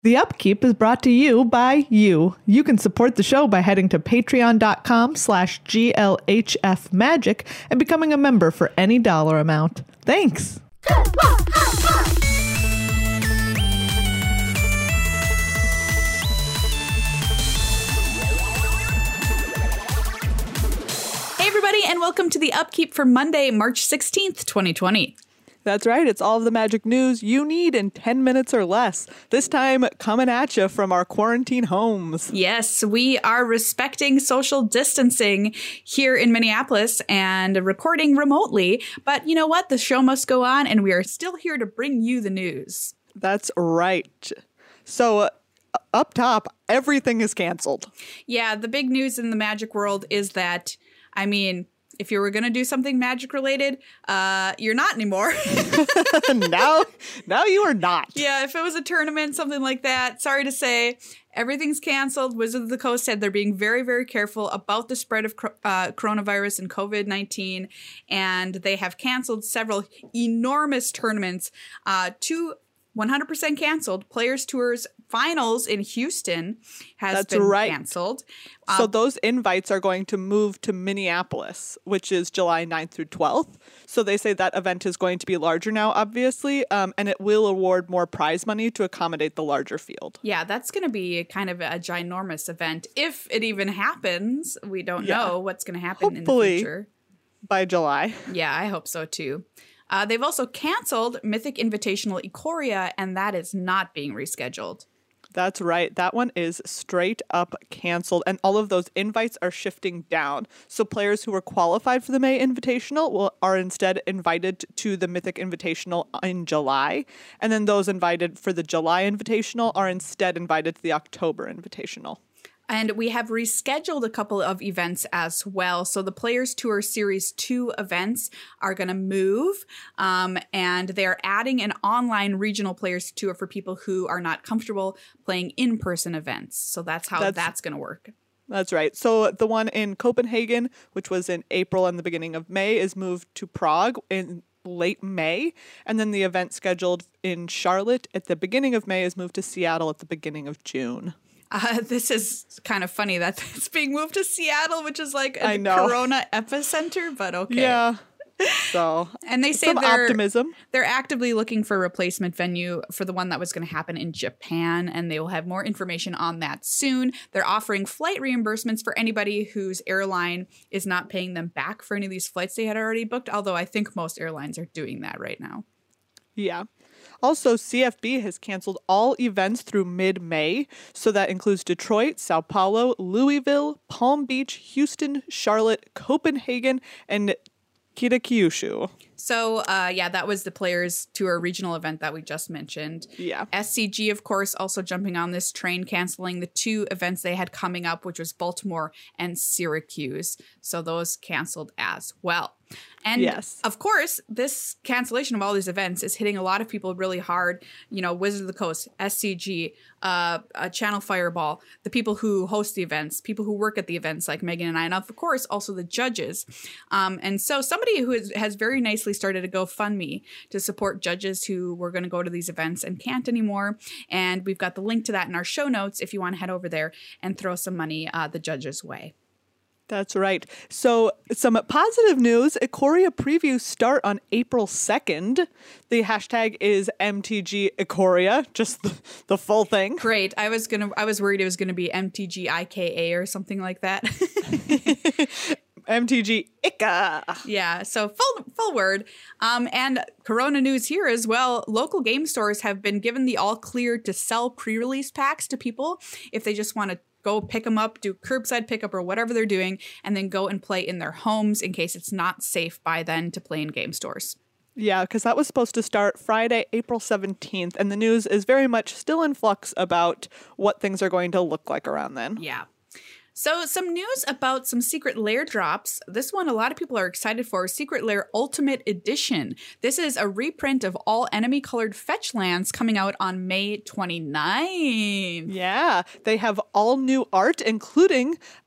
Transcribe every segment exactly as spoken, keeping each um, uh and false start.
The Upkeep is brought to you by you. You can support the show by heading to patreon.com slash glhfmagic and becoming a member for any dollar amount. Thanks. Hey everybody, and welcome to The Upkeep for Monday, March sixteenth, twenty twenty. That's right. It's all of the magic news you need in ten minutes or less. This time coming at you from our quarantine homes. Yes, we are respecting social distancing here in Minneapolis and recording remotely. But you know what? The show must go on, and we are still here to bring you the news. That's right. So uh, up top, everything is canceled. Yeah, the big news in the magic world is that, I mean, if you were going to do something magic related, uh, you're not anymore. now, now you are not. Yeah, if it was a tournament, something like that, sorry to say, everything's canceled. Wizards of the Coast said they're being very, very careful about the spread of uh, coronavirus and covid nineteen, and they have canceled several enormous tournaments. Uh, two one hundred percent canceled. Players Tours Finals in Houston has That's been right. canceled. So Uh, those invites are going to move to Minneapolis, which is July ninth through twelfth. So they say that event is going to be larger now, obviously, um, and it will award more prize money to accommodate the larger field. Yeah, that's going to be kind of a ginormous event. If it even happens, we don't Yeah. know what's going to happen Hopefully. in the future. By July. Yeah, I hope so too. Uh, they've also canceled Mythic Invitational Ikoria, and that is not being rescheduled. That's right. That one is straight up canceled, and all of those invites are shifting down. So players who were qualified for the May Invitational will are instead invited to the Mythic Invitational in July, and then those invited for the July Invitational are instead invited to the October Invitational. And we have rescheduled a couple of events as well. So the Players Tour Series two events are going to move, um, and they're adding an online regional Players Tour for people who are not comfortable playing in-person events. So that's how that's, that's going to work. That's right. So the one in Copenhagen, which was in April and the beginning of May, is moved to Prague in late May. And then the event scheduled in Charlotte at the beginning of May is moved to Seattle at the beginning of June. Uh, this is kind of funny that it's being moved to Seattle, which is like a I know. corona epicenter, but okay. Yeah. So, and they say some they're, optimism. They're actively looking for a replacement venue for the one that was going to happen in Japan, and they will have more information on that soon. They're offering flight reimbursements for anybody whose airline is not paying them back for any of these flights they had already booked, although I think most airlines are doing that right now. Yeah. Also, C F B has canceled all events through mid-May, so that includes Detroit, Sao Paulo, Louisville, Palm Beach, Houston, Charlotte, Copenhagen, and Kitakyushu. So, uh, yeah, that was the Players Tour regional event that we just mentioned. Yeah. S C G, of course, also jumping on this train, canceling the two events they had coming up, which was Baltimore and Syracuse. So those canceled as well. And yes. of course, this cancellation of all these events is hitting a lot of people really hard. You know, Wizards of the Coast, S C G, uh, uh, Channel Fireball, the people who host the events, people who work at the events like Megan and I, and of course, also the judges. Um, and so somebody who is, has very nicely started a GoFundMe to support judges who were going to go to these events and can't anymore. And we've got the link to that in our show notes if you want to head over there and throw some money uh, the judges' way. That's right. So some positive news. Ikoria previews start on April second. The hashtag is M T G Ikoria, just the, the full thing. Great. I was gonna. I was worried it was gonna be M T G I K A or something like that. M T G Ika. Yeah, so full full word. Um, and Corona news here as well. Local game stores have been given the all clear to sell pre-release packs to people if they just want to go pick them up, do curbside pickup or whatever they're doing, and then go and play in their homes in case it's not safe by then to play in game stores. Yeah, because that was supposed to start Friday, April seventeenth, and the news is very much still in flux about what things are going to look like around then. Yeah. So some news about some Secret Lair drops. This one a lot of people are excited for, Secret Lair Ultimate Edition. This is a reprint of all enemy-colored fetch lands coming out on May twenty-ninth. Yeah, they have all new art, including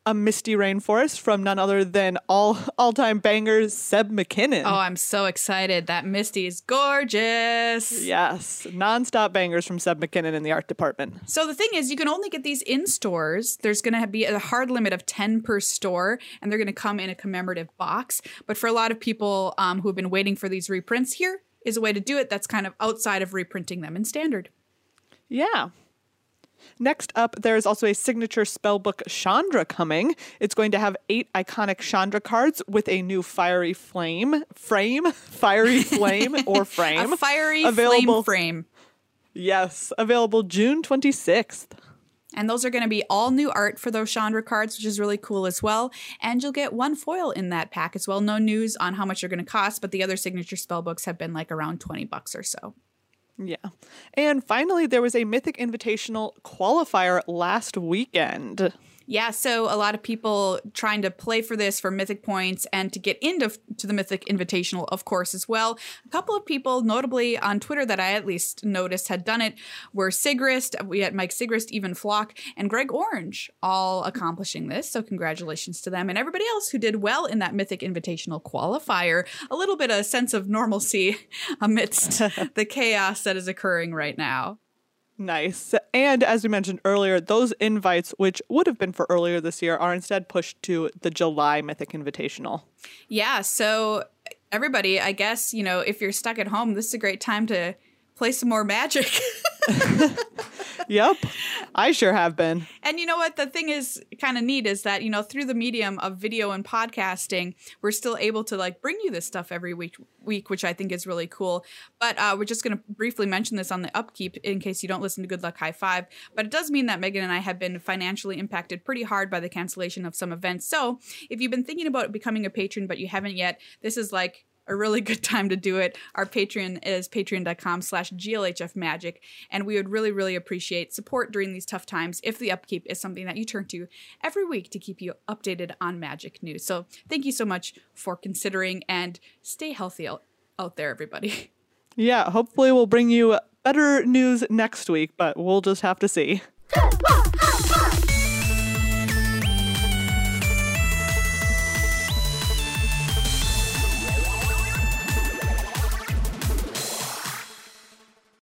a Misty Rainforest from none other than all all-time bangers Seb McKinnon. Oh, I'm so excited. That Misty is gorgeous. Yes, nonstop bangers from Seb McKinnon in the art department. So the thing is, you can only get these in stores. There's going to be a hard limit of ten per store, and they're going to come in a commemorative box. But for a lot of people um, who have been waiting for these reprints, here is a way to do it that's kind of outside of reprinting them in standard. Yeah. Next up, there is also a signature spellbook Chandra coming. It's going to have eight iconic Chandra cards with a new fiery flame, frame, fiery flame or frame. A fiery available, flame frame. Yes, available June twenty-sixth. And those are going to be all new art for those Chandra cards, which is really cool as well. And you'll get one foil in that pack as well. No news on how much they're going to cost, but the other signature spellbooks have been like around twenty bucks or so. Yeah. And finally, there was a Mythic Invitational qualifier last weekend. Yeah, so a lot of people trying to play for this for Mythic points and to get into to the Mythic Invitational, of course, as well. A couple of people, notably on Twitter that I at least noticed had done it, were Sigrist, we had Mike Sigrist, Even Flock, and Greg Orange all accomplishing this. So congratulations to them and everybody else who did well in that Mythic Invitational qualifier. A little bit of sense of normalcy amidst the chaos that is occurring right now. Nice. And as we mentioned earlier, those invites, which would have been for earlier this year, are instead pushed to the July Mythic Invitational. Yeah, so everybody, I guess, you know, if you're stuck at home, this is a great time to play some more Magic. Yep, I sure have been. And you know what? The thing is kind of neat is that, you know, through the medium of video and podcasting, we're still able to like bring you this stuff every week, week which I think is really cool. But uh, we're just going to briefly mention this on the upkeep in case you don't listen to Good Luck High Five. But it does mean that Megan and I have been financially impacted pretty hard by the cancellation of some events. So if you've been thinking about becoming a patron, but you haven't yet, this is like a really good time to do it. Our Patreon is patreon.com slash glhfmagic. And we would really, really appreciate support during these tough times if the upkeep is something that you turn to every week to keep you updated on Magic news. So thank you so much for considering and stay healthy out, out there, everybody. Yeah, hopefully we'll bring you better news next week, but we'll just have to see.